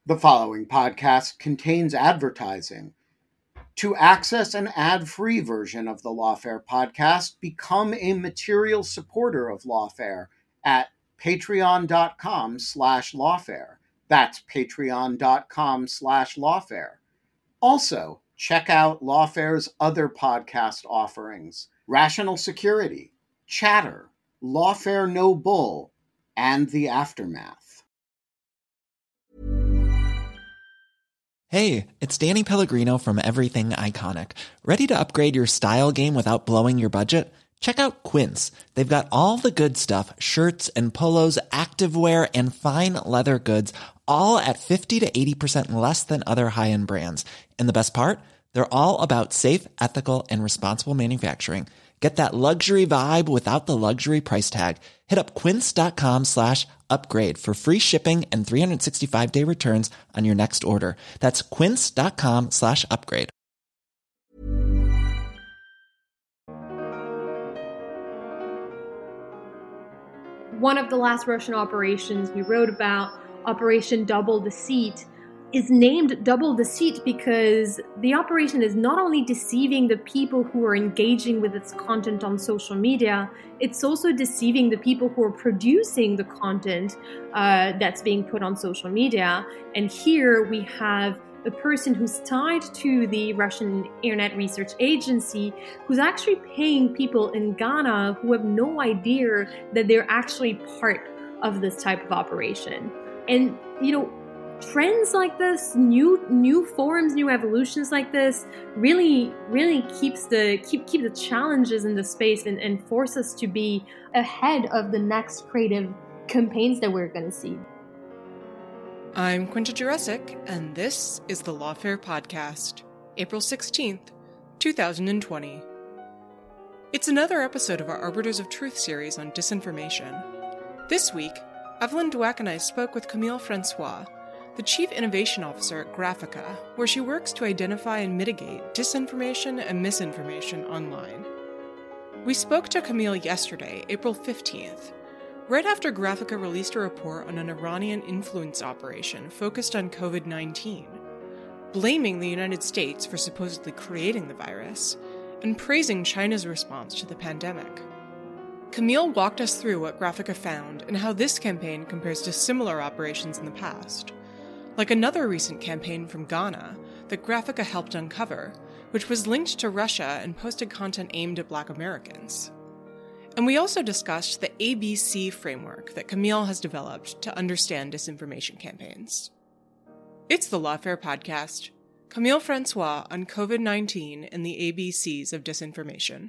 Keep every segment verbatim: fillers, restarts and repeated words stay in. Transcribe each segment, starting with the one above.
The following podcast contains advertising. To access an ad-free version of the Lawfare podcast, become a material supporter of Lawfare at patreon.com slash lawfare. That's patreon.com slash lawfare. Also, check out Lawfare's other podcast offerings: Rational Security, Chatter, Lawfare No Bull, and The Aftermath. Hey, it's Danny Pellegrino from Everything Iconic. Ready to upgrade your style game without blowing your budget? Check out Quince. They've got all the good stuff, shirts and polos, activewear, and fine leather goods, all at fifty to eighty percent less than other high-end brands. And the best part? They're all about safe, ethical, and responsible manufacturing. Get that luxury vibe without the luxury price tag. Hit up quince.com slash upgrade for free shipping and three sixty-five day returns on your next order. That's quince.com slash upgrade. One of the last Russian operations we wrote about, Operation Double Deceit, is named Double Deceit because the operation is not only deceiving the people who are engaging with its content on social media, it's also deceiving the people who are producing the content uh, that's being put on social media. And here we have a person who's tied to the Russian Internet Research Agency, who's actually paying people in Ghana who have no idea that they're actually part of this type of operation. And, you know, trends like this, new new forms, new evolutions like this, really, really keeps the keep keep the challenges in the space and, and force us to be ahead of the next creative campaigns that we're going to see. I'm Quinta Jurecic, and this is the Lawfare Podcast, April sixteenth, twenty twenty. It's another episode of our Arbiters of Truth series on disinformation. This week, Evelyn Dweck and I spoke with Camille Francois, the Chief Innovation Officer at Graphika, where she works to identify and mitigate disinformation and misinformation online. We spoke to Camille yesterday, April fifteenth, right after Graphika released a report on an Iranian influence operation focused on covid nineteen, blaming the United States for supposedly creating the virus, and praising China's response to the pandemic. Camille walked us through what Graphika found and how this campaign compares to similar operations in the past, like another recent campaign from Ghana that Graphika helped uncover, which was linked to Russia and posted content aimed at Black Americans. And we also discussed the A B C framework that Camille has developed to understand disinformation campaigns. It's the Lawfare Podcast, Camille Francois on covid nineteen and the A B Cs of disinformation.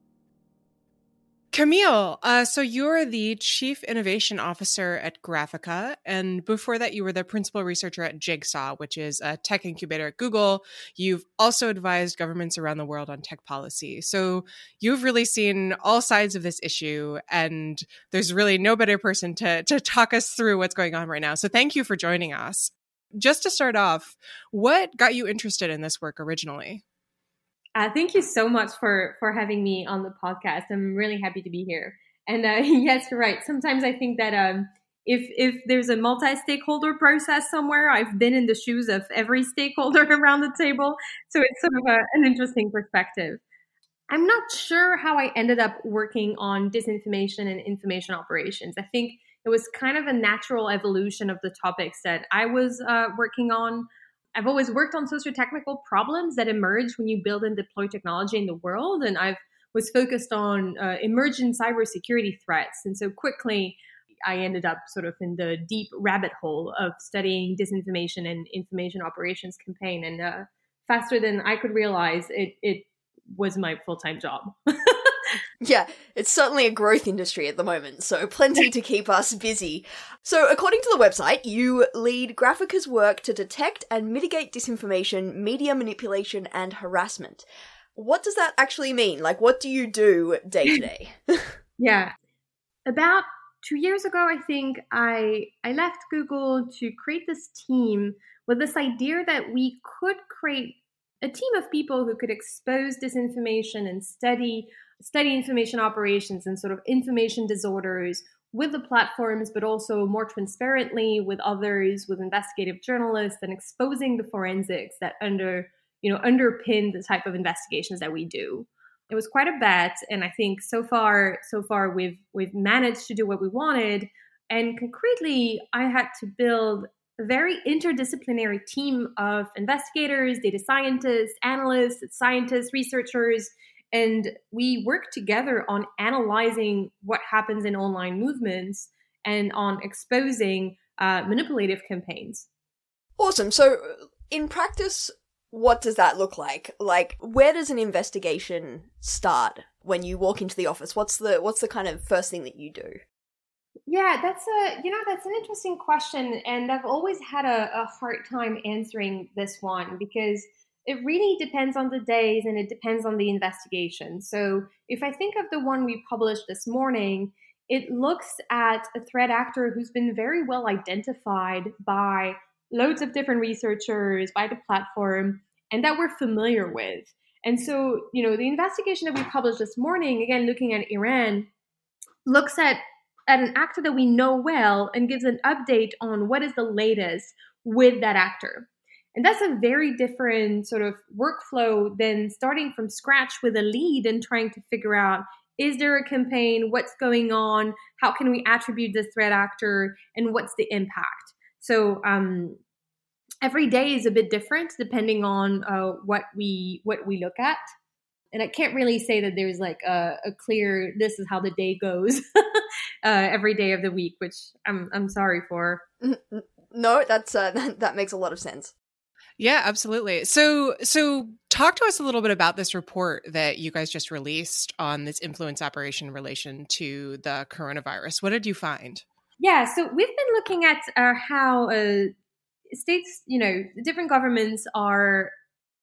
Camille, uh, so you're the Chief Innovation Officer at Graphika, and before that you were the Principal Researcher at Jigsaw, which is a tech incubator at Google. You've also advised governments around the world on tech policy. So you've really seen all sides of this issue, and there's really no better person to, to talk us through what's going on right now. So thank you for joining us. Just to start off, what got you interested in this work originally? Uh, thank you so much for, for having me on the podcast. I'm really happy to be here. And uh, yes, you're right. Sometimes I think that um, if if there's a multi-stakeholder process somewhere, I've been in the shoes of every stakeholder around the table. So it's sort of a, an interesting perspective. I'm not sure how I ended up working on disinformation and information operations. I think it was kind of a natural evolution of the topics that I was uh, working on. I've always worked on socio-technical problems that emerge when you build and deploy technology in the world, and I've was focused on uh, emergent cybersecurity threats. And so quickly, I ended up sort of in the deep rabbit hole of studying disinformation and information operations campaign. And uh, faster than I could realize, it it was my full-time job. Yeah, it's certainly a growth industry at the moment, so plenty to keep us busy. So according to the website, you lead Graphika's work to detect and mitigate disinformation, media manipulation, and harassment. What does that actually mean? Like, what do you do day to day? Yeah. About two years ago, I think, I I left Google to create this team with this idea that we could create a team of people who could expose disinformation and study study information operations and sort of information disorders with the platforms, but also more transparently with others, with investigative journalists, and exposing the forensics that under, you know, underpin the type of investigations that we do. It was quite a bet, and I think so far, so far we've we've managed to do what we wanted. And concretely, I had to build a very interdisciplinary team of investigators, data scientists, analysts, scientists, researchers, and we work together on analyzing what happens in online movements and on exposing uh, manipulative campaigns. Awesome. So in practice, what does that look like? Like, where does an investigation start when you walk into the office? What's the what's the kind of first thing that you do? Yeah, that's a, you know, that's an interesting question. And I've always had a, a hard time answering this one because it really depends on the days and it depends on the investigation. So if I think of the one we published this morning, it looks at a threat actor who's been very well identified by loads of different researchers, by the platform, and that we're familiar with. And so, you know, the investigation that we published this morning, again, looking at Iran, looks at at an actor that we know well and gives an update on what is the latest with that actor. And that's a very different sort of workflow than starting from scratch with a lead and trying to figure out, is there a campaign? What's going on? How can we attribute this threat actor? And what's the impact? So um, every day is a bit different depending on uh, what we what we look at. And I can't really say that there's like a, a clear, this is how the day goes uh, every day of the week, which I'm I'm sorry for. No, that's uh, that, that makes a lot of sense. Yeah, absolutely. So, so talk to us a little bit about this report that you guys just released on this influence operation in relation to the coronavirus. What did you find? Yeah, so we've been looking at uh, how uh, states, you know, different governments are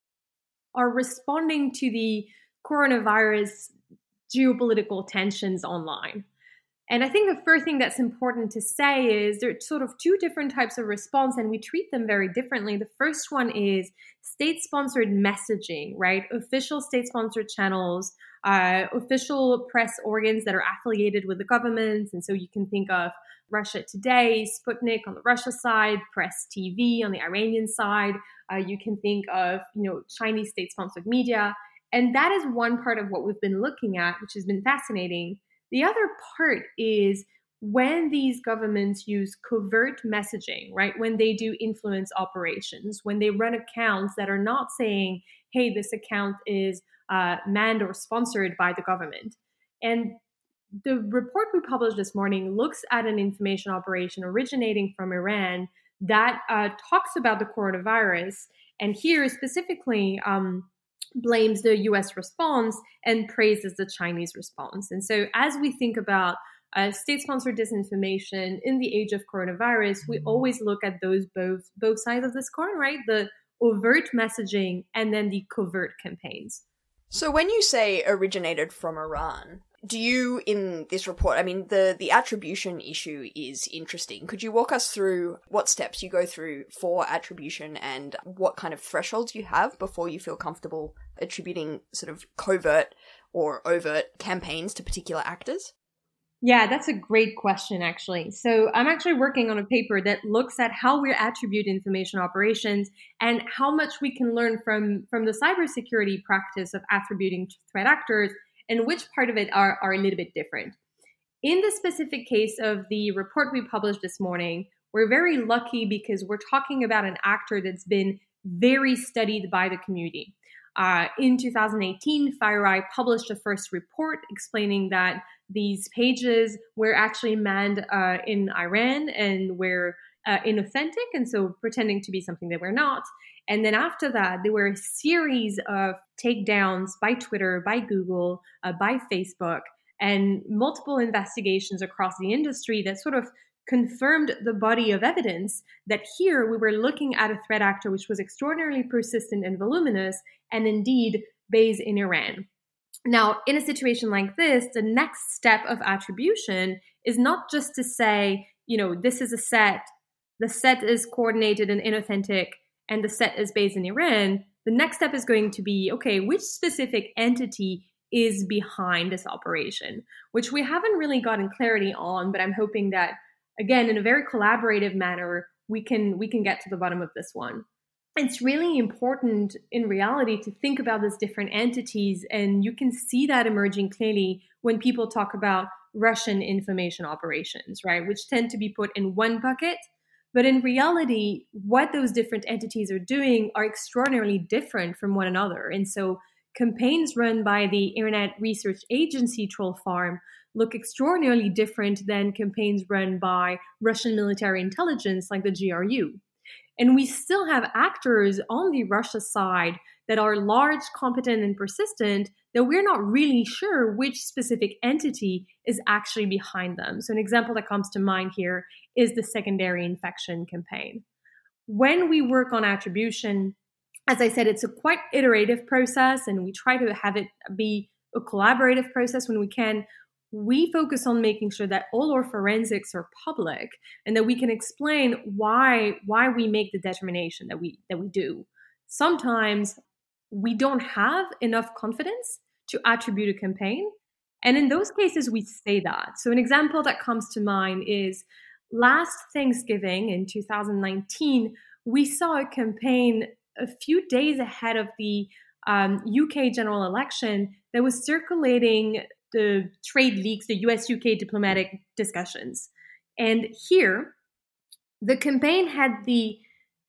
are responding to the coronavirus geopolitical tensions online. And I think the first thing that's important to say is there are sort of two different types of response, and we treat them very differently. The first one is state-sponsored messaging, right? Official state-sponsored channels, uh, official press organs that are affiliated with the governments. And so you can think of Russia Today, Sputnik on the Russia side, Press T V on the Iranian side. Uh, you can think of, you know, Chinese state-sponsored media. And that is one part of what we've been looking at, which has been fascinating. The other part is when these governments use covert messaging, right? When they do influence operations, when they run accounts that are not saying, hey, this account is uh, manned or sponsored by the government. And the report we published this morning looks at an information operation originating from Iran that uh, talks about the coronavirus. And here specifically, um, blames the U S response and praises the Chinese response. And so as we think about uh, state-sponsored disinformation in the age of coronavirus, we always look at those both both sides of this coin, right? The overt messaging and then the covert campaigns. So when you say originated from Iran, do you, in this report, I mean, the, the attribution issue is interesting. Could you walk us through what steps you go through for attribution and what kind of thresholds you have before you feel comfortable attributing sort of covert or overt campaigns to particular actors? Yeah, that's a great question, actually. So I'm actually working on a paper that looks at how we attribute information operations and how much we can learn from, from the cybersecurity practice of attributing to threat actors and which part of it are, are a little bit different. In the specific case of the report we published this morning, we're very lucky because we're talking about an actor that's been very studied by the community. Uh, in two thousand eighteen, FireEye published a first report explaining that these pages were actually manned uh, in Iran and were uh, inauthentic, and so pretending to be something they were not. And then after that, there were a series of takedowns by Twitter, by Google, uh, by Facebook, and multiple investigations across the industry that sort of confirmed the body of evidence that here we were looking at a threat actor which was extraordinarily persistent and voluminous and indeed based in Iran. Now, in a situation like this, the next step of attribution is not just to say, you know, this is a set, the set is coordinated and inauthentic, and the set is based in Iran. The next step is going to be, okay, which specific entity is behind this operation, which we haven't really gotten clarity on, but I'm hoping that, again, in a very collaborative manner, we can we can get to the bottom of this one. It's really important in reality to think about these different entities, and you can see that emerging clearly when people talk about Russian information operations, right, which tend to be put in one bucket. But in reality, what those different entities are doing are extraordinarily different from one another. And so campaigns run by the Internet Research Agency Troll Farm look extraordinarily different than campaigns run by Russian military intelligence like the G R U. And we still have actors on the Russia side that are large, competent, and persistent that we're not really sure which specific entity is actually behind them. So an example that comes to mind here is the secondary infection campaign. When we work on attribution, as I said, it's a quite iterative process, and we try to have it be a collaborative process when we can. We focus on making sure that all our forensics are public and that we can explain why why we make the determination that we that we do. Sometimes we don't have enough confidence to attribute a campaign, and in those cases we say that. So an example that comes to mind is last Thanksgiving in two thousand nineteen, we saw a campaign a few days ahead of the um, U K general election that was circulating the trade leaks, the U S U K diplomatic discussions. And here, the campaign had the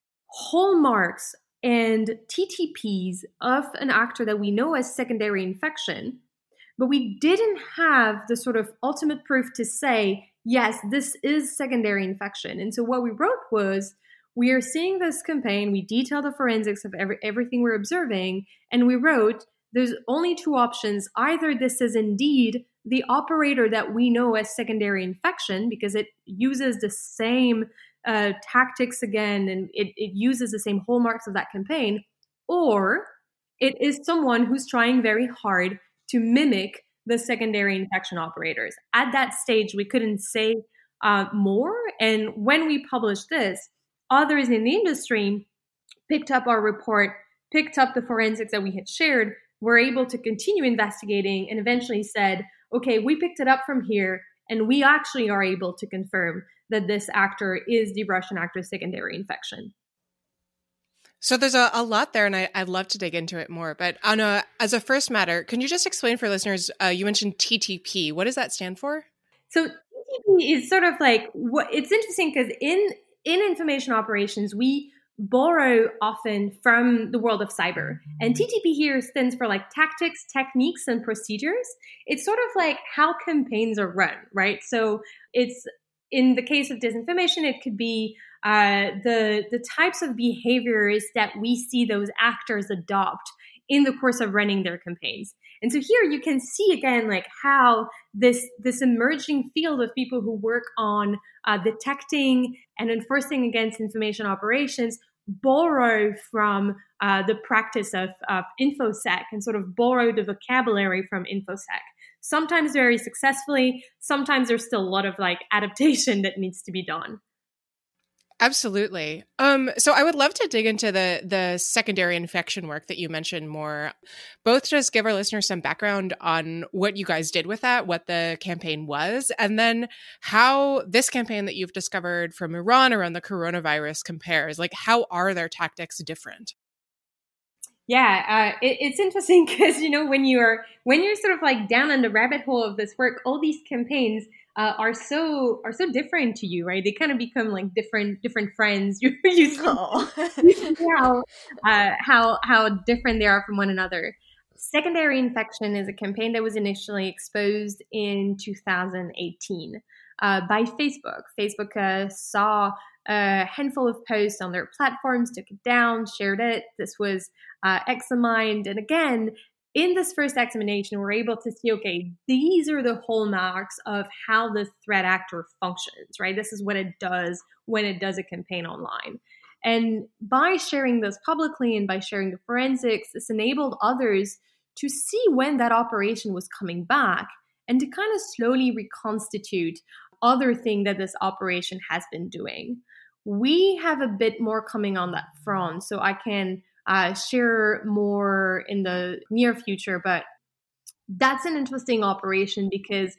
hallmarks and T T Ps of an actor that we know as secondary infection, but we didn't have the sort of ultimate proof to say, yes, this is secondary infection. And so what we wrote was, we are seeing this campaign, we detail the forensics of every, everything we're observing, and we wrote, there's only two options. Either this is indeed the operator that we know as secondary infection because it uses the same uh, tactics again and it, it uses the same hallmarks of that campaign, or it is someone who's trying very hard to mimic the secondary infection operators. At that stage, we couldn't say uh, more. And when we published this, others in the industry picked up our report, picked up the forensics that we had shared, were able to continue investigating, and eventually said, okay, we picked it up from here, and we actually are able to confirm that this actor is the Russian actor's secondary infection. So there's a, a lot there, and I, I'd love to dig into it more. But on a, as a first matter, can you just explain for listeners, uh, you mentioned T T P. What does that stand for? So T T P is sort of like, what it's interesting because in, in information operations, we borrow often from the world of cyber. And T T P here stands for like tactics, techniques, and procedures. It's sort of like how campaigns are run, right? So it's, in the case of disinformation, it could be uh, the, the types of behaviors that we see those actors adopt in the course of running their campaigns. And so here you can see again, like how this, this emerging field of people who work on uh, detecting and enforcing against information operations borrow from uh, the practice of, of InfoSec and sort of borrow the vocabulary from InfoSec. Sometimes very successfully, sometimes there's still a lot of like adaptation that needs to be done. Absolutely. Um, so I would love to dig into the the secondary infection work that you mentioned more. Both just give our listeners some background on what you guys did with that, what the campaign was, and then how this campaign that you've discovered from Iran around the coronavirus compares. Like, how are their tactics different? Yeah, uh, it, it's interesting because, you know, when you're when you're sort of like down in the rabbit hole of this work, all these campaigns uh, are so are so different to you, right? They kind of become like different different friends. You you see, you see how uh, how how different they are from one another. Secondary infection is a campaign that was initially exposed in two thousand eighteen uh, by Facebook. Facebook uh, saw a handful of posts on their platforms, took it down, shared it. This was uh, examined. And again, in this first examination, we're able to see, okay, these are the hallmarks of how the threat actor functions, right? This is what it does when it does a campaign online. And by sharing this publicly and by sharing the forensics, this enabled others to see when that operation was coming back and to kind of slowly reconstitute other thing that this operation has been doing. We have a bit more coming on that front, so I can uh, share more in the near future, but that's an interesting operation because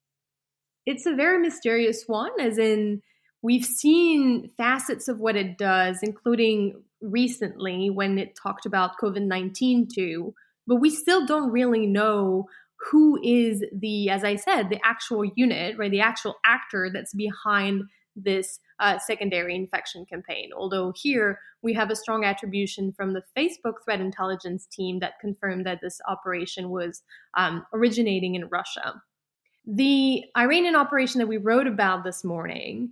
it's a very mysterious one, as in we've seen facets of what it does, including recently when it talked about COVID nineteen too, but we still don't really know who is the, as I said, the actual unit, right? The actual actor that's behind this uh, secondary infection campaign. Although here we have a strong attribution from the Facebook threat intelligence team that confirmed that this operation was um, originating in Russia. The Iranian operation that we wrote about this morning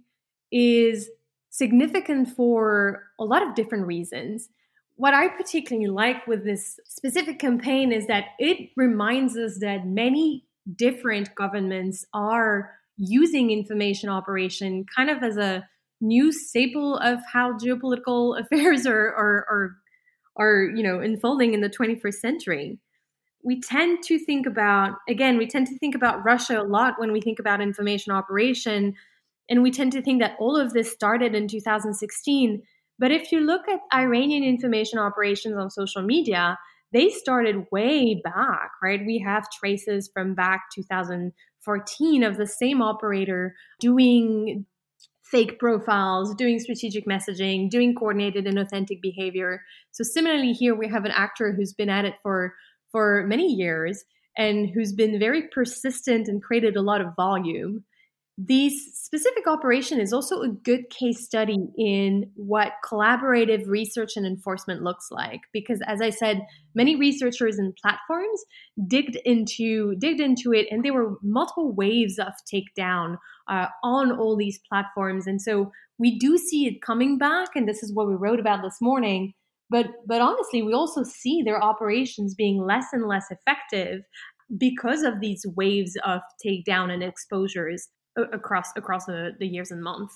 is significant for a lot of different reasons. What I particularly like with this specific campaign is that it reminds us that many different governments are using information operation kind of as a new staple of how geopolitical affairs are, are, are, are you know, unfolding in the twenty-first century. We tend to think about, again, we tend to think about Russia a lot when we think about information operation, and we tend to think that all of this started in two thousand sixteen. But if you look at Iranian information operations on social media, they started way back, right? We have traces from back two thousand fourteen of the same operator doing fake profiles, doing strategic messaging, doing coordinated and authentic behavior. So similarly here, we have an actor who's been at it for, for many years and who's been very persistent and created a lot of volume. This specific operation is also a good case study in what collaborative research and enforcement looks like, because as I said, many researchers and platforms digged into digged into it, and there were multiple waves of takedown uh, on all these platforms. And so we do see it coming back, and this is what we wrote about this morning. But but honestly, we also see their operations being less and less effective because of these waves of takedown and exposures across across the, the years and months.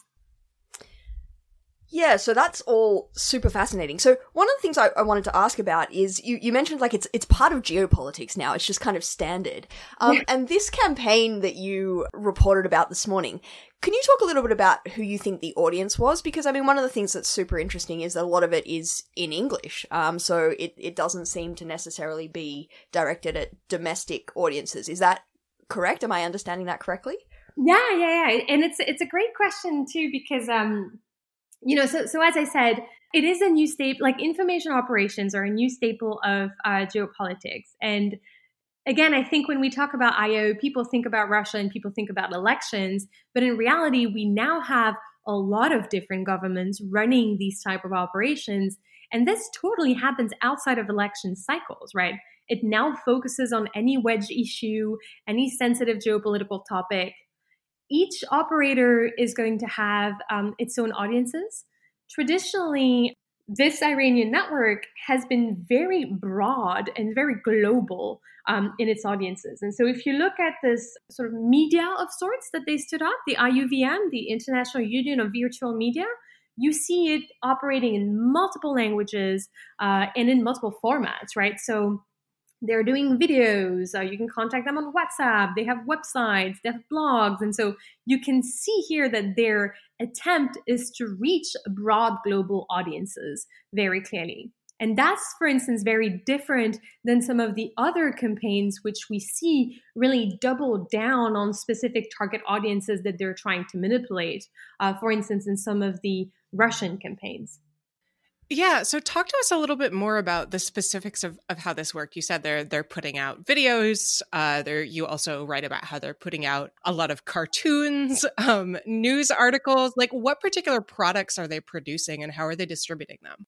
Yeah, so that's all super fascinating. So one of the things I, I wanted to ask about is you, you mentioned like it's it's part of geopolitics now. It's just kind of standard. Um, and this campaign that you reported about this morning, can you talk a little bit about who you think the audience was? Because I mean, one of the things that's super interesting is that a lot of it is in English. Um, so it, it doesn't seem to necessarily be directed at domestic audiences. Is that correct? Am I understanding that correctly? Yeah, yeah, yeah. And it's it's a great question too, because um, you know, so so as I said, it is a new staple. Like information operations are a new staple of uh, geopolitics. And again, I think when we talk about I O, people think about Russia and people think about elections, but in reality, we now have a lot of different governments running these type of operations, and this totally happens outside of election cycles, right? It now focuses on any wedge issue, any sensitive geopolitical topic. Each operator is going to have um, its own audiences. Traditionally, this Iranian network has been very broad and very global um, in its audiences. And so if you look at this sort of media of sorts that they stood up, the I U V M, the International Union of Virtual Media, you see it operating in multiple languages uh, and in multiple formats, right? So they're doing videos. Uh, you can contact them on WhatsApp. They have websites. They have blogs. And so you can see here that their attempt is to reach broad global audiences very clearly. And that's, for instance, very different than some of the other campaigns, which we see really double down on specific target audiences that they're trying to manipulate. Uh, for instance, in some of the Russian campaigns. Yeah, so talk to us a little bit more about the specifics of, of how this worked. You said they're they're putting out videos. Uh, they're, you also write about how they're putting out a lot of cartoons, um, news articles. Like, what particular products are they producing, and how are they distributing them?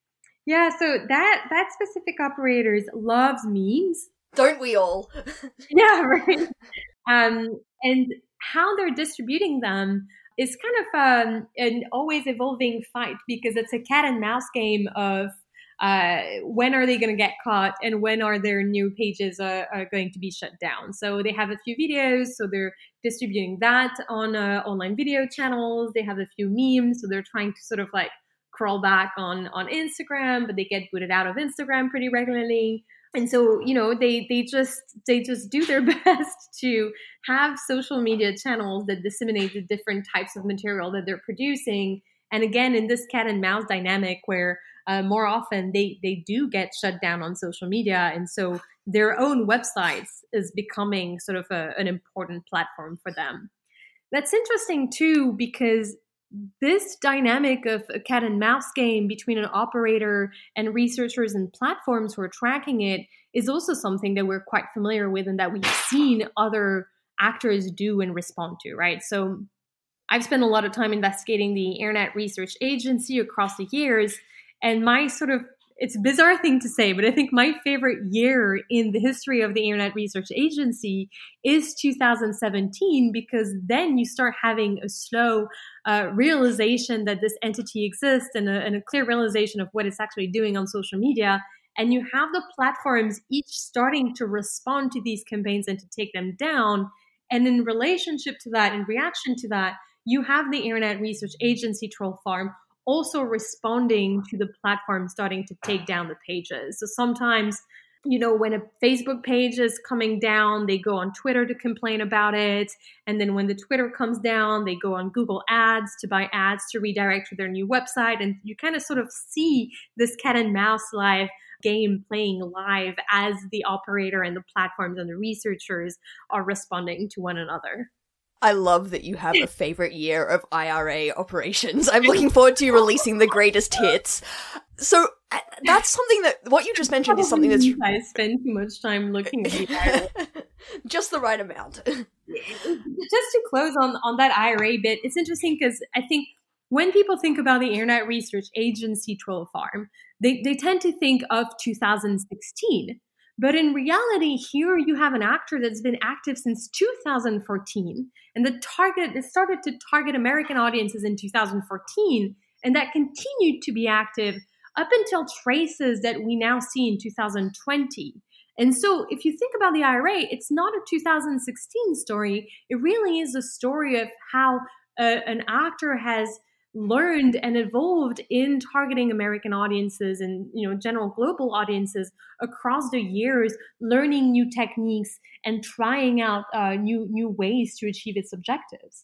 Yeah, so that that specific operator loves memes. Don't we all? Yeah, right. Um, and how they're distributing them is kind of um, an always evolving fight, because it's a cat and mouse game of uh, when are they going to get caught and when are their new pages uh, are going to be shut down. So they have a few videos, so they're distributing that on uh, online video channels. They have a few memes, so they're trying to sort of like crawl back on, on Instagram, but they get booted out of Instagram pretty regularly. And so, you know, they they just they just do their best to have social media channels that disseminate the different types of material that they're producing. And again, in this cat and mouse dynamic where uh, more often they, they do get shut down on social media. And so their own websites is becoming sort of a, an important platform for them. That's interesting too, because this dynamic of a cat and mouse game between an operator and researchers and platforms who are tracking it is also something that we're quite familiar with and that we've seen other actors do and respond to, right? So I've spent a lot of time investigating the Internet Research Agency across the years, and my sort of, it's a bizarre thing to say, but I think my favorite year in the history of the Internet Research Agency is two thousand seventeen, because then you start having a slow uh, realization that this entity exists and a, and a clear realization of what it's actually doing on social media. And you have the platforms each starting to respond to these campaigns and to take them down. And in relationship to that, in reaction to that, you have the Internet Research Agency troll farm also responding to the platform starting to take down the pages. So sometimes, you know, when a Facebook page is coming down, they go on Twitter to complain about it. And then when the Twitter comes down, they go on Google Ads to buy ads to redirect to their new website. And you kind of sort of see this cat and mouse live game playing live as the operator and the platforms and the researchers are responding to one another. I love that you have a favorite year of I R A operations. I'm looking forward to you releasing the greatest hits. So uh, that's something that, what you just mentioned is something that's... I spend too much time looking at the I R A. Just the right amount. Just to close on, on that I R A bit, it's interesting because I think when people think about the Internet Research Agency troll farm, they, they tend to think of two thousand sixteen. But in reality, here you have an actor that's been active since two thousand fourteen, and the target it started to target American audiences in two thousand fourteen, and that continued to be active up until traces that we now see in two thousand twenty. And so if you think about the I R A, it's not a two thousand sixteen story. It really is a story of how uh, an actor has learned and evolved in targeting American audiences and, you know, general global audiences across the years, learning new techniques and trying out uh, new new ways to achieve its objectives.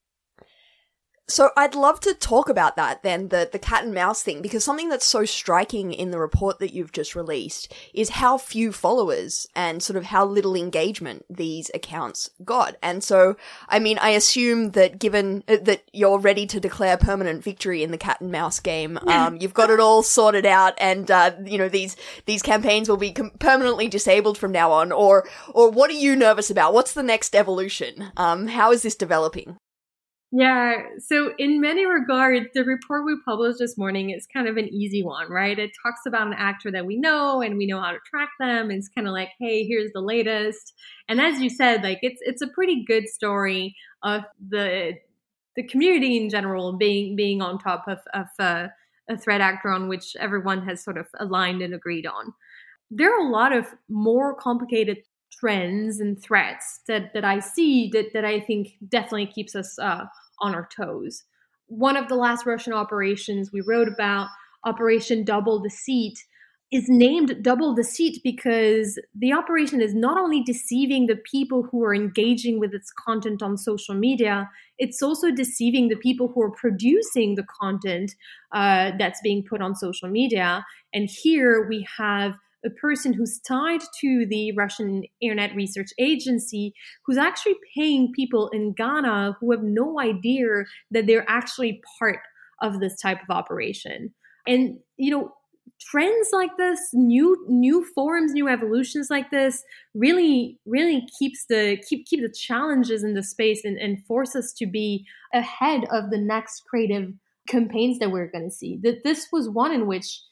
So I'd love to talk about that then, the, the cat and mouse thing, because something that's so striking in the report that you've just released is how few followers and sort of how little engagement these accounts got. And so, I mean, I assume that given uh, that you're ready to declare permanent victory in the cat and mouse game, um, you've got it all sorted out and, uh, you know, these, these campaigns will be com- permanently disabled from now on, or, or what are you nervous about? What's the next evolution? Um, how is this developing? Yeah, so in many regards, the report we published this morning is kind of an easy one, right? It talks about an actor that we know and we know how to track them. It's kind of like, hey, here's the latest. And as you said, like it's it's a pretty good story of the the community in general being being on top of, of uh, a threat actor on which everyone has sort of aligned and agreed on. There are a lot of more complicated trends and threats that, that I see that, that I think definitely keeps us uh, on our toes. One of the last Russian operations we wrote about, Operation Double Deceit, is named Double Deceit because the operation is not only deceiving the people who are engaging with its content on social media, it's also deceiving the people who are producing the content uh, that's being put on social media. And here we have a person who's tied to the Russian Internet Research Agency, who's actually paying people in Ghana who have no idea that they're actually part of this type of operation. And, you know, trends like this, new new forms, new evolutions like this, really, really keeps the keep keep the challenges in the space and, and force us to be ahead of the next creative campaigns that we're going to see. That this was one in which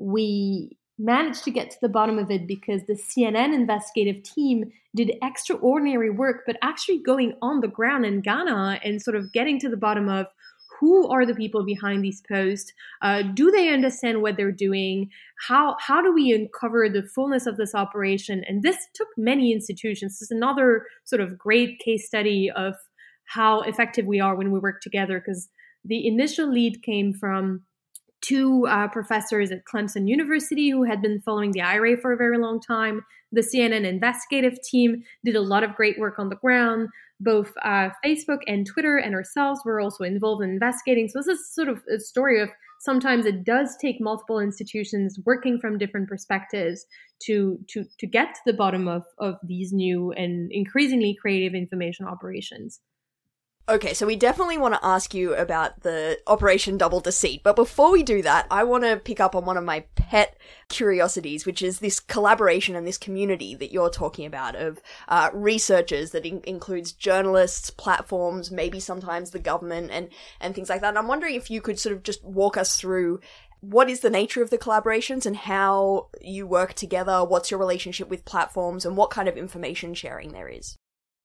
we managed to get to the bottom of it because the C N N investigative team did extraordinary work, but actually going on the ground in Ghana and sort of getting to the bottom of who are the people behind these posts? Uh, do they understand what they're doing? How how do we uncover the fullness of this operation? And this took many institutions. This is another sort of great case study of how effective we are when we work together, because the initial lead came from two uh, professors at Clemson University who had been following the I R A for a very long time. The C N N investigative team did a lot of great work on the ground. Both uh, Facebook and Twitter and ourselves were also involved in investigating. So this is sort of a story of sometimes it does take multiple institutions working from different perspectives to to to get to the bottom of, of these new and increasingly creative information operations. Okay, so we definitely want to ask you about the Operation Double Deceit, but before we do that, I want to pick up on one of my pet curiosities, which is this collaboration and this community that you're talking about of uh, researchers that in- includes journalists, platforms, maybe sometimes the government and, and things like that. And I'm wondering if you could sort of just walk us through what is the nature of the collaborations and how you work together, what's your relationship with platforms, and what kind of information sharing there is.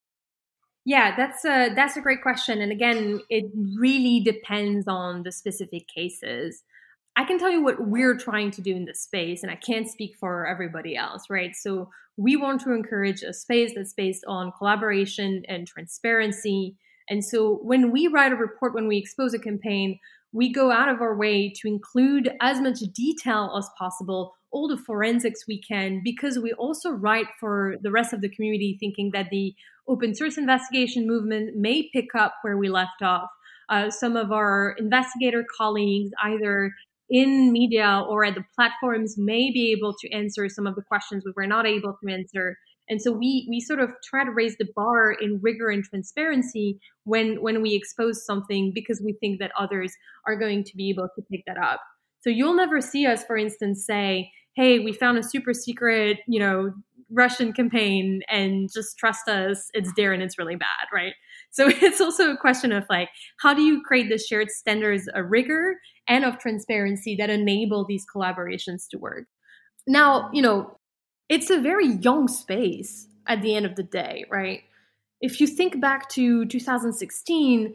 Yeah, that's a, that's a great question. And again, it really depends on the specific cases. I can tell you what we're trying to do in this space, and I can't speak for everybody else, right? So we want to encourage a space that's based on collaboration and transparency. And so when we write a report, when we expose a campaign, we go out of our way to include as much detail as possible, all the forensics we can, because we also write for the rest of the community thinking that the open source investigation movement may pick up where we left off. Uh, some of our investigator colleagues, either in media or at the platforms, may be able to answer some of the questions we were not able to answer. And so we we sort of try to raise the bar in rigor and transparency when, when we expose something, because we think that others are going to be able to pick that up. So you'll never see us, for instance, say, hey, we found a super secret, you know, Russian campaign and just trust us, it's there and it's really bad, right? So it's also a question of like, how do you create the shared standards of rigor and of transparency that enable these collaborations to work? Now, you know, it's a very young space at the end of the day, right? If you think back to two thousand sixteen,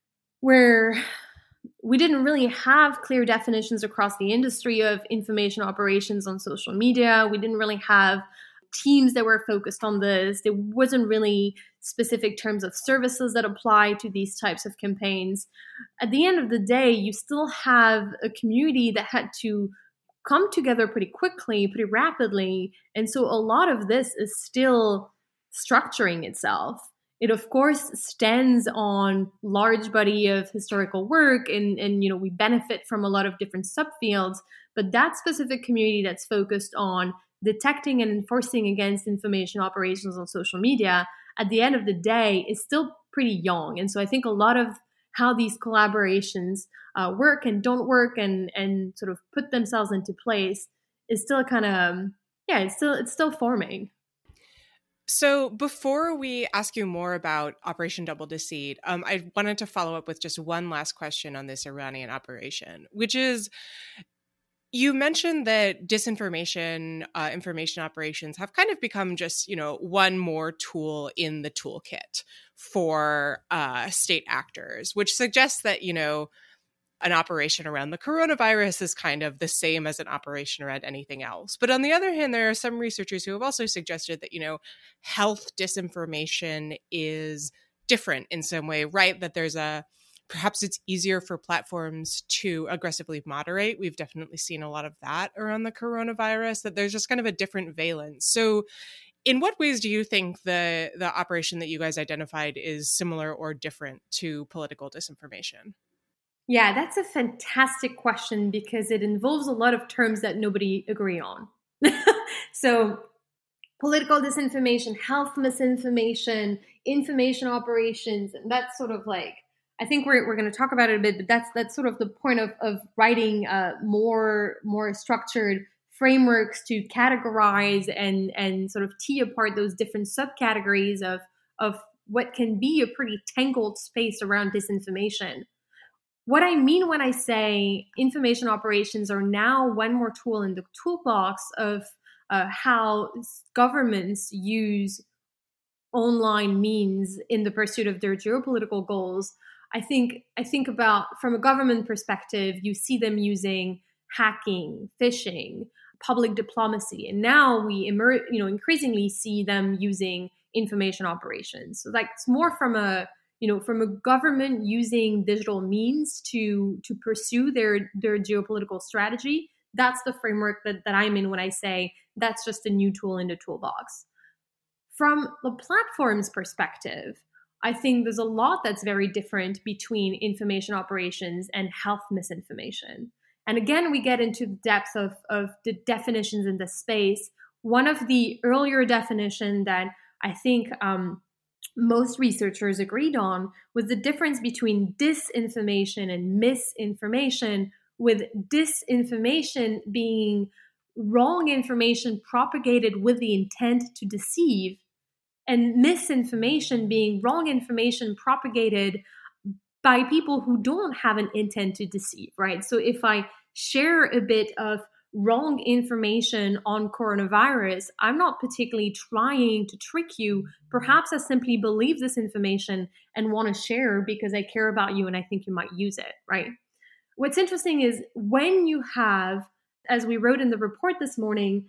where we didn't really have clear definitions across the industry of information operations on social media. We didn't really have teams that were focused on this. There wasn't really specific terms of services that apply to these types of campaigns. At the end of the day, you still have a community that had to come together pretty quickly, pretty rapidly. And so a lot of this is still structuring itself. It, of course, stands on large body of historical work, and, and you know we benefit from a lot of different subfields. But that specific community that's focused on detecting and enforcing against information operations on social media, at the end of the day, is still pretty young. And so I think a lot of how these collaborations uh, work and don't work and and sort of put themselves into place is still kind of, yeah, it's still it's still forming. So before we ask you more about Operation Double Deceit, um, I wanted to follow up with just one last question on this Iranian operation, which is, you mentioned that disinformation, uh, information operations have kind of become just, you know, one more tool in the toolkit for uh, state actors, which suggests that, you know, an operation around the coronavirus is kind of the same as an operation around anything else. But on the other hand, there are some researchers who have also suggested that, you know, health disinformation is different in some way, right? That there's a, perhaps it's easier for platforms to aggressively moderate. We've definitely seen a lot of that around the coronavirus, that there's just kind of a different valence. So in what ways do you think the the operation that you guys identified is similar or different to political disinformation? Yeah, that's a fantastic question because it involves a lot of terms that nobody agree on. So political disinformation, health misinformation, information operations, and that's sort of like, I think we're we're going to talk about it a bit, but that's that's sort of the point of of writing uh, more more structured frameworks to categorize and and sort of tee apart those different subcategories of of what can be a pretty tangled space around disinformation. What I mean when I say information operations are now one more tool in the toolbox of uh, how governments use online means in the pursuit of their geopolitical goals, I think I think about, from a government perspective, you see them using hacking, phishing, public diplomacy, and now we emer- you know increasingly see them using information operations. So like it's more from a you know, from a government using digital means to to pursue their their geopolitical strategy. That's the framework that, that I'm in when I say that's just a new tool in the toolbox. From the platform's perspective, I think there's a lot that's very different between information operations and health misinformation. And again, we get into the depth of, of the definitions in this space. One of the earlier definition that I think um, most researchers agreed on was the difference between disinformation and misinformation, with disinformation being wrong information propagated with the intent to deceive, and misinformation being wrong information propagated by people who don't have an intent to deceive, right? So if I share a bit of wrong information on coronavirus, I'm not particularly trying to trick you. Perhaps I simply believe this information and want to share because I care about you and I think you might use it, right? What's interesting is when you have, as we wrote in the report this morning,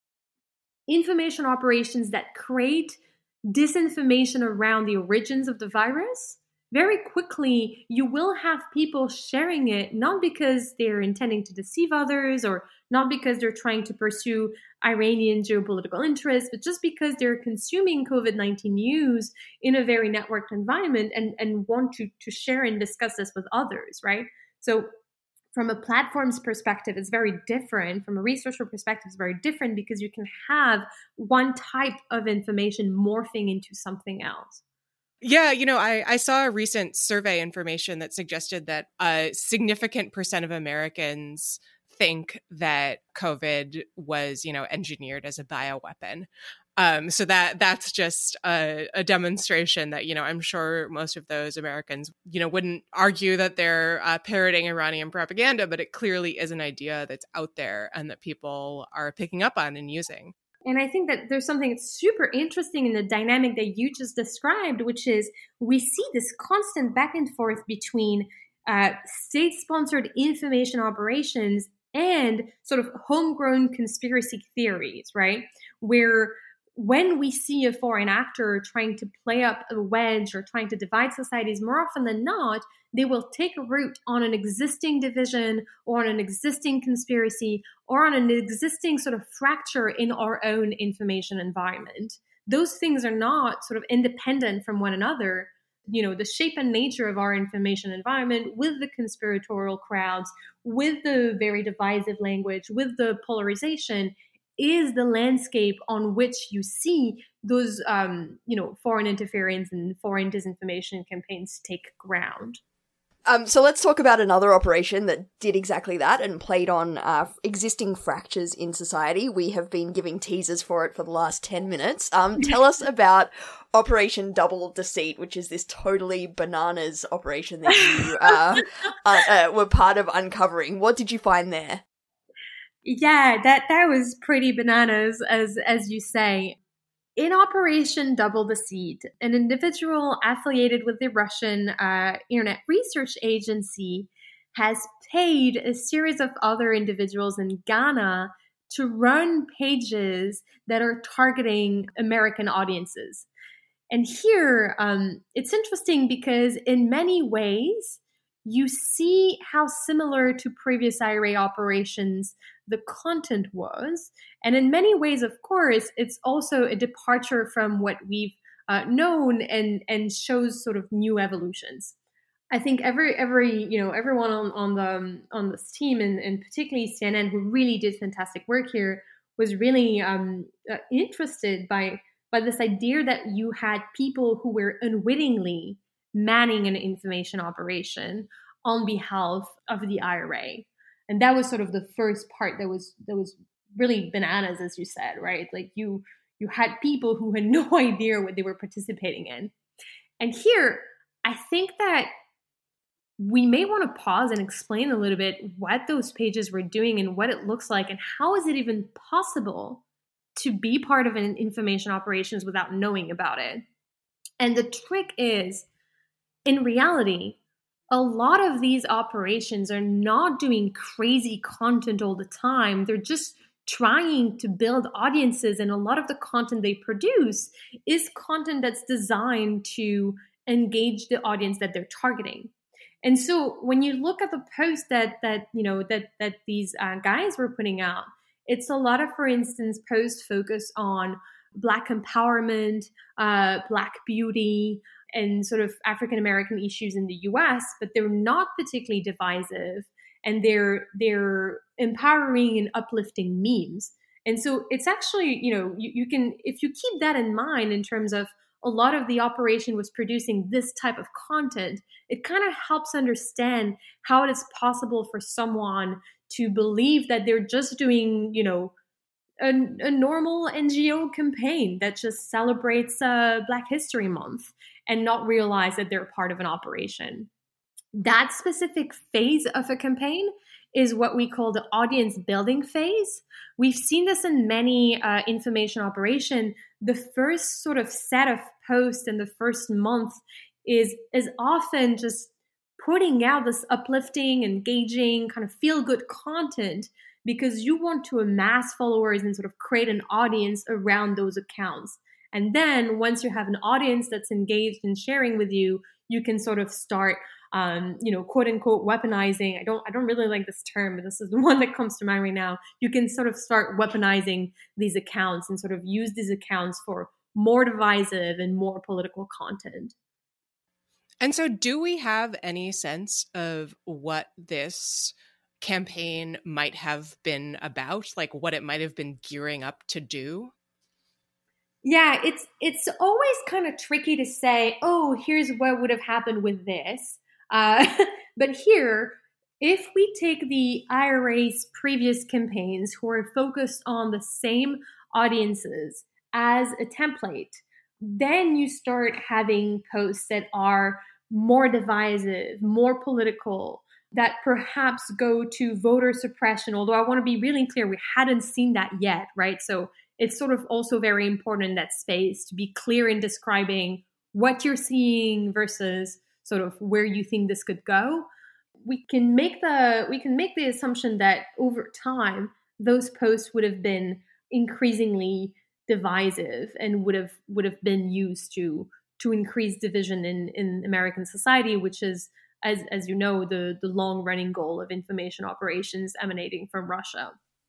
information operations that create disinformation around the origins of the virus, very quickly you will have people sharing it, not because they're intending to deceive others or not because they're trying to pursue Iranian geopolitical interests, but just because they're consuming COVID nineteen news in a very networked environment and, and want to, to share and discuss this with others, right? So from a platform's perspective, it's very different. From a researcher perspective, it's very different because you can have one type of information morphing into something else. Yeah, you know, I, I saw a recent survey information that suggested that a significant percent of Americans think that COVID was, you know, engineered as a bioweapon. Um, so that that's just a, a demonstration that, you know, I'm sure most of those Americans, you know, wouldn't argue that they're uh, parroting Iranian propaganda, but it clearly is an idea that's out there and that people are picking up on and using. And I think that there's something super interesting in the dynamic that you just described, which is we see this constant back and forth between uh, state-sponsored information operations and sort of homegrown conspiracy theories, right? Where when we see a foreign actor trying to play up a wedge or trying to divide societies, more often than not, they will take a root on an existing division or on an existing conspiracy or on an existing sort of fracture in our own information environment. Those things are not sort of independent from one another. You know, the shape and nature of our information environment with the conspiratorial crowds, with the very divisive language, with the polarization is the landscape on which you see those, um, you know, foreign interference and foreign disinformation campaigns take ground. Um, so let's talk about another operation that did exactly that and played on uh, existing fractures in society. We have been giving teasers for it for the last ten minutes. Um, tell us about Operation Double Deceit, which is this totally bananas operation that you uh, uh, uh, were part of uncovering. What did you find there? Yeah, that, that was pretty bananas, as as you say. In Operation Double Deceit, an individual affiliated with the Russian uh, Internet Research Agency has paid a series of other individuals in Ghana to run pages that are targeting American audiences. And here, um, it's interesting because in many ways, you see how similar to previous I R A operations the content was. And in many ways, of course, it's also a departure from what we've uh, known and, and shows sort of new evolutions. I think every, every you know, everyone on, on, the, um, on this team, and, and particularly C N N, who really did fantastic work here, was really um, uh, interested by, by this idea that you had people who were unwittingly manning an information operation on behalf of the I R A. And that was sort of the first part that was that was really bananas, as you said, right? Like you you had people who had no idea what they were participating in. And here, I think that we may want to pause and explain a little bit what those pages were doing and what it looks like and how is it even possible to be part of an information operations without knowing about it. And the trick is, in reality, a lot of these operations are not doing crazy content all the time. They're just trying to build audiences, and a lot of the content they produce is content that's designed to engage the audience that they're targeting. And so when you look at the post that that you know that that these uh, guys were putting out, it's a lot of, for instance, posts focus on Black empowerment, uh, Black beauty, and sort of African American issues in the U S, but they're not particularly divisive, and they're they're empowering and uplifting memes. And so it's actually, you know, you, you can, if you keep that in mind in terms of a lot of the operation was producing this type of content, it kind of helps understand how it is possible for someone to believe that they're just doing, you know, a, a normal N G O campaign that just celebrates uh, Black History Month and not realize that they're part of an operation. That specific phase of a campaign is what we call the audience building phase. We've seen this in many uh, information operation. The first sort of set of posts in the first month is, is often just putting out this uplifting, engaging, kind of feel-good content because you want to amass followers and sort of create an audience around those accounts. And then once you have an audience that's engaged in sharing with you, you can sort of start Um, you know, quote unquote, weaponizing. I don't, I don't really like this term, but this is the one that comes to mind right now. You can sort of start weaponizing these accounts and sort of use these accounts for more divisive and more political content. And so do we have any sense of what this campaign might have been about? Like what it might have been gearing up to do? Yeah, it's, it's always kind of tricky to say, oh, here's what would have happened with this. Uh, but here, if we take the I R A's previous campaigns who are focused on the same audiences as a template, then you start having posts that are more divisive, more political, that perhaps go to voter suppression. Although I want to be really clear, we hadn't seen that yet, right? So it's sort of also very important in that space to be clear in describing what you're seeing versus sort of where you think this could go. We can make the we can make the assumption that over time those posts would have been increasingly divisive and would have would have been used to to increase division in, in American society, which is, as as you know, the the long running goal of information operations emanating from Russia.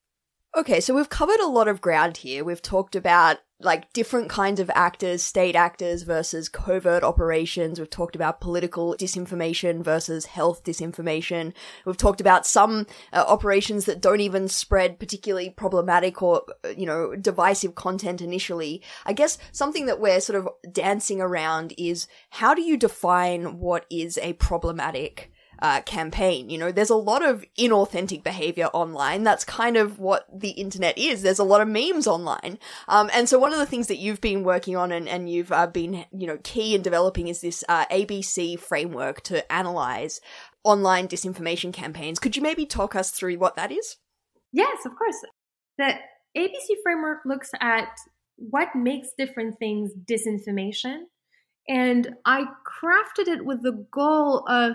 Okay, so we've covered a lot of ground here. We've talked about like different kinds of actors, state actors versus covert operations. We've talked about political disinformation versus health disinformation. We've talked about some uh, operations that don't even spread particularly problematic or, you know, divisive content initially. I guess something that we're sort of dancing around is how do you define what is a problematic Uh, campaign? You know, there's a lot of inauthentic behavior online. That's kind of what the internet is. There's a lot of memes online. Um, and so one of the things that you've been working on and, and you've uh, been, you know, key in developing is this uh, A B C framework to analyze online disinformation campaigns. Could you maybe talk us through what that is? Yes, of course. The A B C framework looks at what makes different things disinformation. And I crafted it with the goal of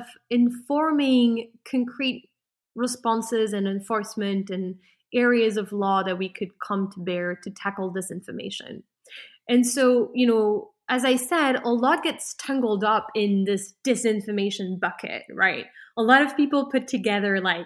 informing concrete responses and enforcement and areas of law that we could come to bear to tackle disinformation. And so, you know, as I said, a lot gets tangled up in this disinformation bucket, right? A lot of people put together like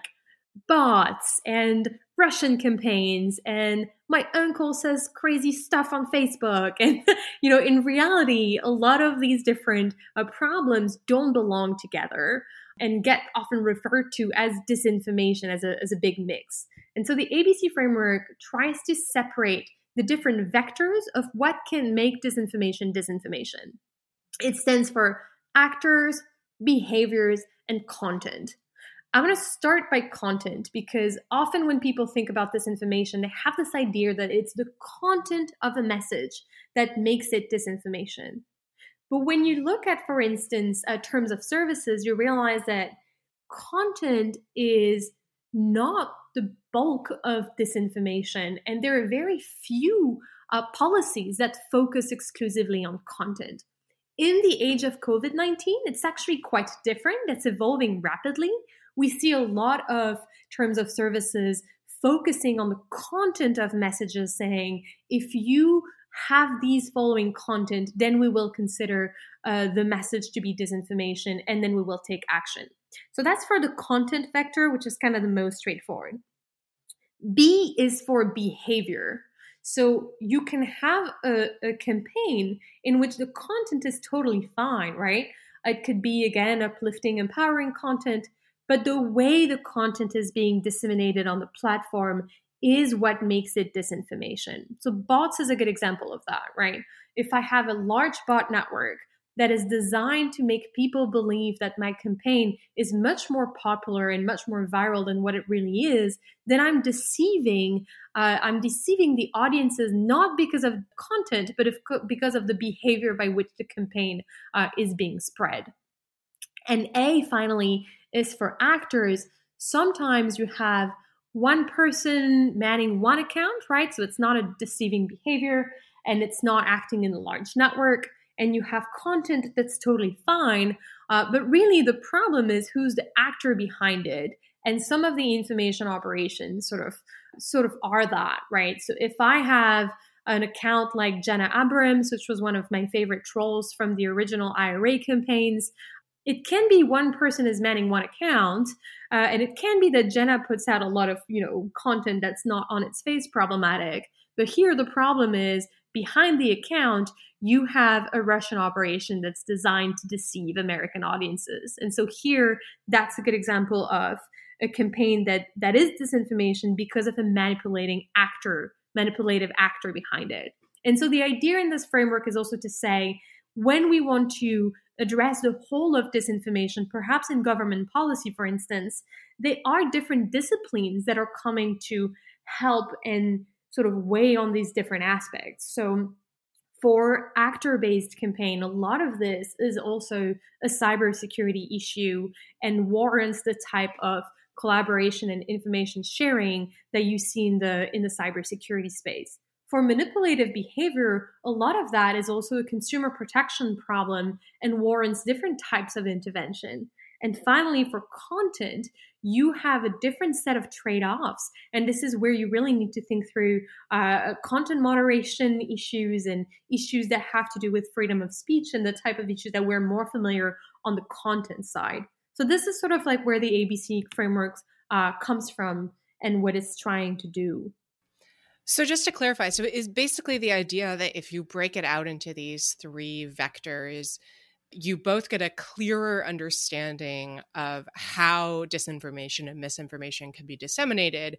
bots and Russian campaigns and my uncle says crazy stuff on Facebook. And, you know, in reality, a lot of these different uh, problems don't belong together and get often referred to as disinformation, as a, as a big mix. And so the A B C framework tries to separate the different vectors of what can make disinformation disinformation. It stands for actors, behaviors, and content. I'm going to start by content because often when people think about disinformation, they have this idea that it's the content of a message that makes it disinformation. But when you look at, for instance, uh, terms of services, you realize that content is not the bulk of disinformation. And there are very few uh, policies that focus exclusively on content. In the age of COVID nineteen, it's actually quite different. It's evolving rapidly. We see a lot of terms of services focusing on the content of messages saying, if you have these following content, then we will consider uh, the message to be disinformation, and then we will take action. So that's for the content vector, which is kind of the most straightforward. B is for behavior. So you can have a, a campaign in which the content is totally fine, right? It could be, again, uplifting, empowering content, but the way the content is being disseminated on the platform is what makes it disinformation. So bots is a good example of that, right? If I have a large bot network that is designed to make people believe that my campaign is much more popular and much more viral than what it really is, then I'm deceiving. Uh, I'm deceiving the audiences not because of content, but if, because of the behavior by which the campaign uh, is being spread. And A, finally, is for actors. Sometimes you have one person manning one account, right? So it's not a deceiving behavior and it's not acting in a large network. And you have content that's totally fine. Uh, but really the problem is who's the actor behind it. And some of the information operations sort of sort of are that, right? So if I have an account like Jenna Abrams, which was one of my favorite trolls from the original I R A campaigns, it can be one person is manning one account, uh, and it can be that Jenna puts out a lot of, you know, content that's not on its face problematic. But here the problem is behind the account, you have a Russian operation that's designed to deceive American audiences. And so here, that's a good example of a campaign that that is disinformation because of a manipulating actor, manipulative actor behind it. And so the idea in this framework is also to say, when we want to address the whole of disinformation, perhaps in government policy, for instance, there are different disciplines that are coming to help and sort of weigh on these different aspects. So for actor-based campaign, a lot of this is also a cybersecurity issue and warrants the type of collaboration and information sharing that you see in the in the cybersecurity space. For manipulative behavior, a lot of that is also a consumer protection problem and warrants different types of intervention. And finally, for content, you have a different set of trade-offs. And this is where you really need to think through uh, content moderation issues and issues that have to do with freedom of speech and the type of issues that we're more familiar on the content side. So this is sort of like where the A B C framework uh, comes from and what it's trying to do. So just to clarify, so is basically the idea that if you break it out into these three vectors, you both get a clearer understanding of how disinformation and misinformation can be disseminated,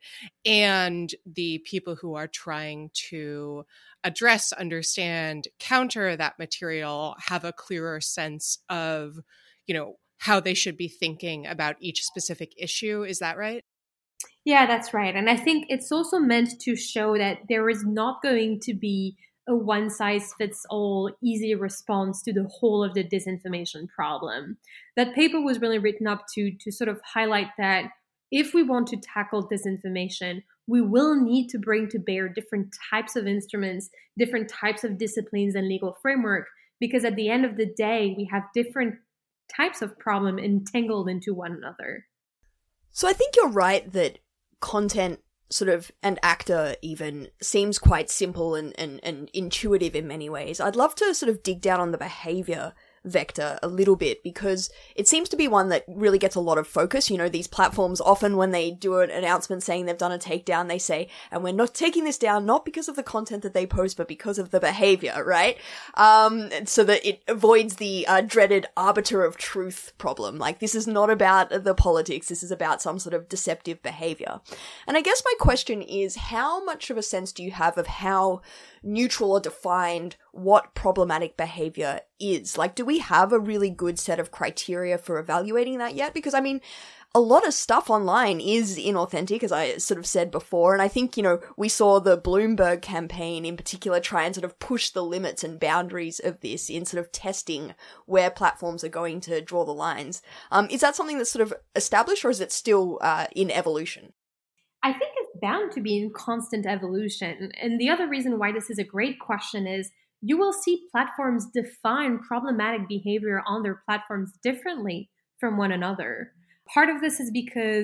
and the people who are trying to address, understand, counter that material have a clearer sense of, you know, how they should be thinking about each specific issue. Is that right? Yeah, that's right. And I think it's also meant to show that there is not going to be a one-size-fits-all easy response to the whole of the disinformation problem. That paper was really written up to, to sort of highlight that if we want to tackle disinformation, we will need to bring to bear different types of instruments, different types of disciplines and legal framework, because at the end of the day, we have different types of problem entangled into one another. So I think you're right that content sort of, and actor even, seems quite simple and, and, and intuitive in many ways. I'd love to sort of dig down on the behavior vector a little bit, because it seems to be one that really gets a lot of focus. You know, these platforms often, when they do an announcement saying they've done a takedown, they say, and we're not taking this down not because of the content that they post, but because of the behavior, right? Um, so that it avoids the uh, dreaded arbiter of truth problem. Like, this is not about the politics, this is about some sort of deceptive behavior. And I guess my question is, how much of a sense do you have of how neutral or defined what problematic behavior is? Like, do we have a really good set of criteria for evaluating that yet? Because, I mean, a lot of stuff online is inauthentic, as I sort of said before, and I think, you know, we saw the Bloomberg campaign in particular try and sort of push the limits and boundaries of this in sort of testing where platforms are going to draw the lines. Um, is that something that's sort of established, or is it still uh, in evolution? I think it's bound to be in constant evolution. And the other reason why this is a great question is you will see platforms define problematic behavior on their platforms differently from one another. Part of this is because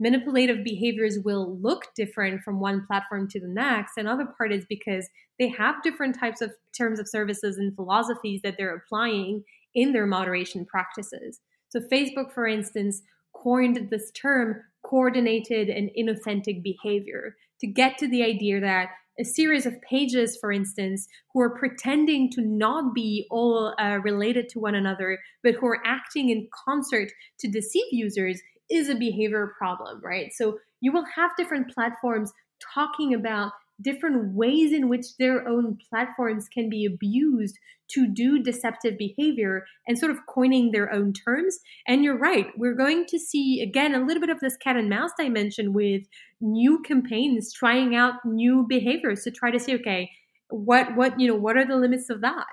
manipulative behaviors will look different from one platform to the next. Another part is because they have different types of terms of services and philosophies that they're applying in their moderation practices. So Facebook, for instance, coined this term coordinated and inauthentic behavior to get to the idea that a series of pages, for instance, who are pretending to not be all uh, related to one another, but who are acting in concert to deceive users is a behavior problem, right? So you will have different platforms talking about different ways in which their own platforms can be abused to do deceptive behavior and sort of coining their own terms. And you're right, we're going to see, again, a little bit of this cat and mouse dimension with new campaigns trying out new behaviors to try to see, okay, what, what, you know, what are the limits of that?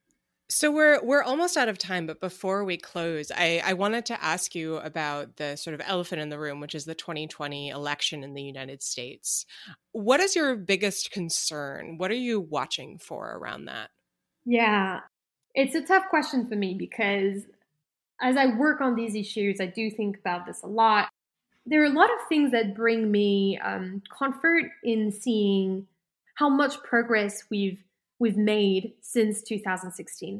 So we're we're almost out of time, but before we close, I, I wanted to ask you about the sort of elephant in the room, which is the twenty twenty election in the United States. What is your biggest concern? What are you watching for around that? Yeah, it's a tough question for me because as I work on these issues, I do think about this a lot. There are a lot of things that bring me um, comfort in seeing how much progress we've we've made since two thousand sixteen.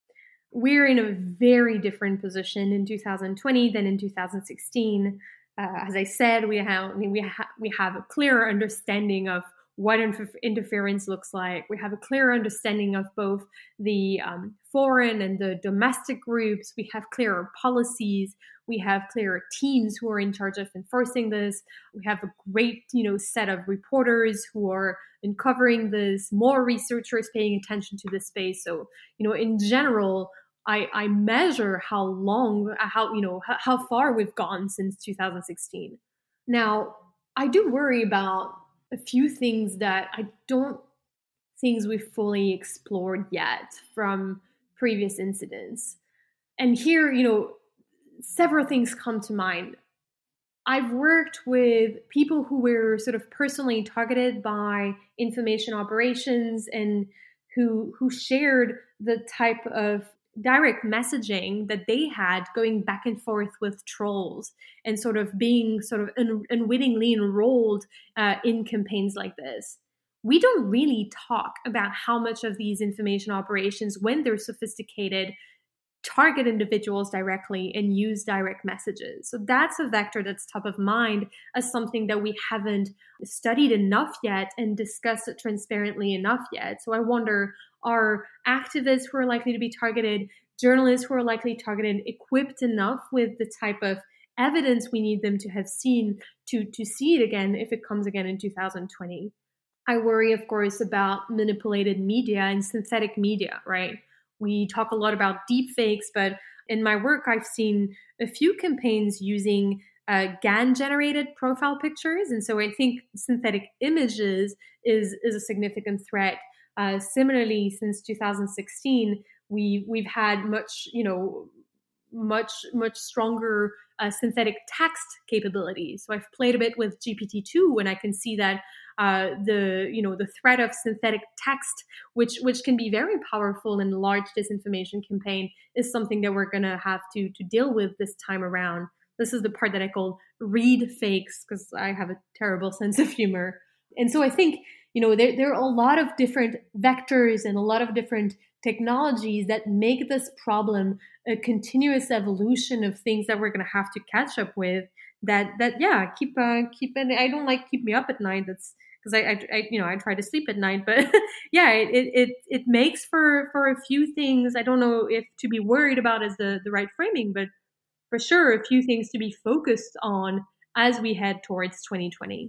We're in a very different position in two thousand twenty than in two thousand sixteen. Uh, as I said, we have I mean, we, ha- we have a clearer understanding of what inf- interference looks like. We have a clearer understanding of both the um, foreign and the domestic groups. We have clearer policies. We have clearer teams who are in charge of enforcing this. We have a great, you know, set of reporters who are uncovering this, more researchers paying attention to this space. So, you know, in general, I, I measure how long, how, you know, how, how far we've gone since two thousand sixteen. Now, I do worry about a few things that I don't think we've fully explored yet from previous incidents. And here, you know, several things come to mind. I've worked with people who were sort of personally targeted by information operations and who who shared the type of direct messaging that they had going back and forth with trolls and sort of being sort of un- unwittingly enrolled uh, in campaigns like this. We don't really talk about how much of these information operations, when they're sophisticated, target individuals directly and use direct messages. So that's a vector that's top of mind as something that we haven't studied enough yet and discussed it transparently enough yet. So I wonder, are activists who are likely to be targeted, journalists who are likely targeted, equipped enough with the type of evidence we need them to have seen to, to see it again if it comes again in two thousand twenty? I worry, of course, about manipulated media and synthetic media, right? We talk a lot about deepfakes, but in my work, I've seen a few campaigns using uh, G A N-generated profile pictures. And so I think synthetic images is, is a significant threat. Uh, similarly, since two thousand sixteen, we, we've had much, you know, much, much stronger uh, synthetic text capabilities. So I've played a bit with G P T two, and I can see that uh, the, you know, the threat of synthetic text, which which can be very powerful in a large disinformation campaign, is something that we're going to have to to deal with this time around. This is the part that I call read fakes, because I have a terrible sense of humor. And so I think, you know, there, there are a lot of different vectors and a lot of different technologies that make this problem a continuous evolution of things that we're going to have to catch up with. That that yeah, keep uh, keep. And I don't like keep me up at night. That's because I, I, I you know I try to sleep at night. But yeah, it, it it makes for for a few things. I don't know if to be worried about is the the right framing, but for sure a few things to be focused on as we head towards twenty twenty.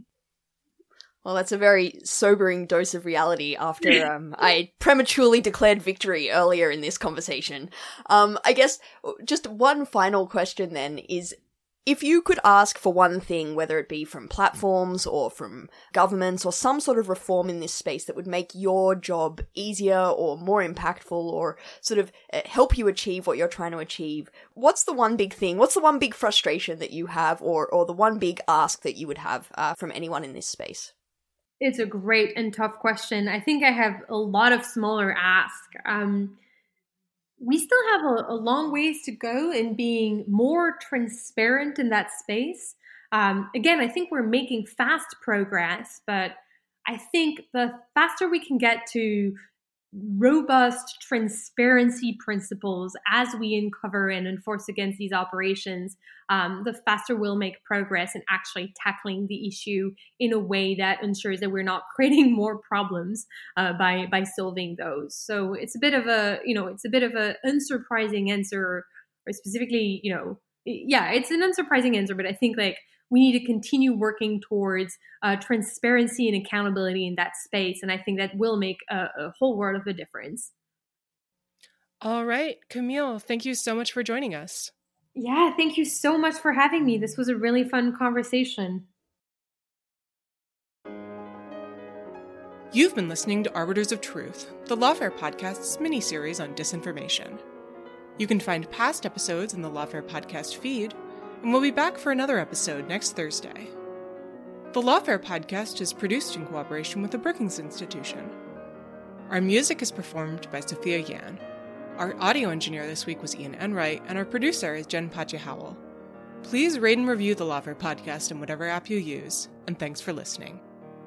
Well, that's a very sobering dose of reality after um, I prematurely declared victory earlier in this conversation. Um, I guess just one final question then is, if you could ask for one thing, whether it be from platforms or from governments or some sort of reform in this space that would make your job easier or more impactful or sort of help you achieve what you're trying to achieve, what's the one big thing? What's the one big frustration that you have, or, or the one big ask that you would have uh, from anyone in this space? It's a great and tough question. I think I have a lot of smaller asks. Um, we still have a, a long ways to go in being more transparent in that space. Um, again, I think we're making fast progress, but I think the faster we can get to robust transparency principles as we uncover and enforce against these operations, um, the faster we'll make progress in actually tackling the issue in a way that ensures that we're not creating more problems uh, by by solving those. So it's a bit of a, you know, it's a bit of a unsurprising answer, or specifically, you know, yeah, it's an unsurprising answer, but I think like we need to continue working towards uh, transparency and accountability in that space. And I think that will make a, a whole world of a difference. All right, Camille, thank you so much for joining us. Yeah, thank you so much for having me. This was a really fun conversation. You've been listening to Arbiters of Truth, the Lawfare Podcast's mini-series on disinformation. You can find past episodes in the Lawfare Podcast feed, and we'll be back for another episode next Thursday. The Lawfare Podcast is produced in cooperation with the Brookings Institution. Our music is performed by Sophia Yan. Our audio engineer this week was Ian Enright, and our producer is Jen Patja Howell. Please rate and review the Lawfare Podcast in whatever app you use, and thanks for listening.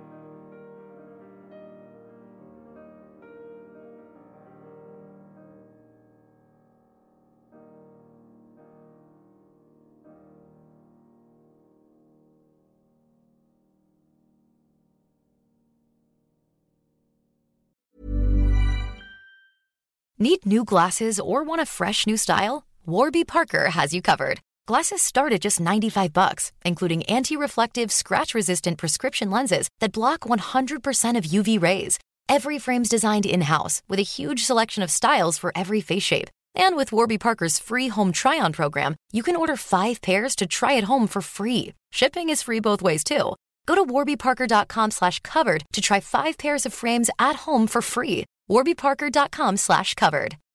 Need new glasses or want a fresh new style? Warby Parker has you covered. Glasses start at just ninety-five bucks, including anti-reflective, scratch-resistant prescription lenses that block one hundred percent of U V rays. Every frame's designed in-house with a huge selection of styles for every face shape. And with Warby Parker's free home try-on program, you can order five pairs to try at home for free. Shipping is free both ways, too. Go to warbyparker.com slash covered to try five pairs of frames at home for free. warbyparker.com slash covered.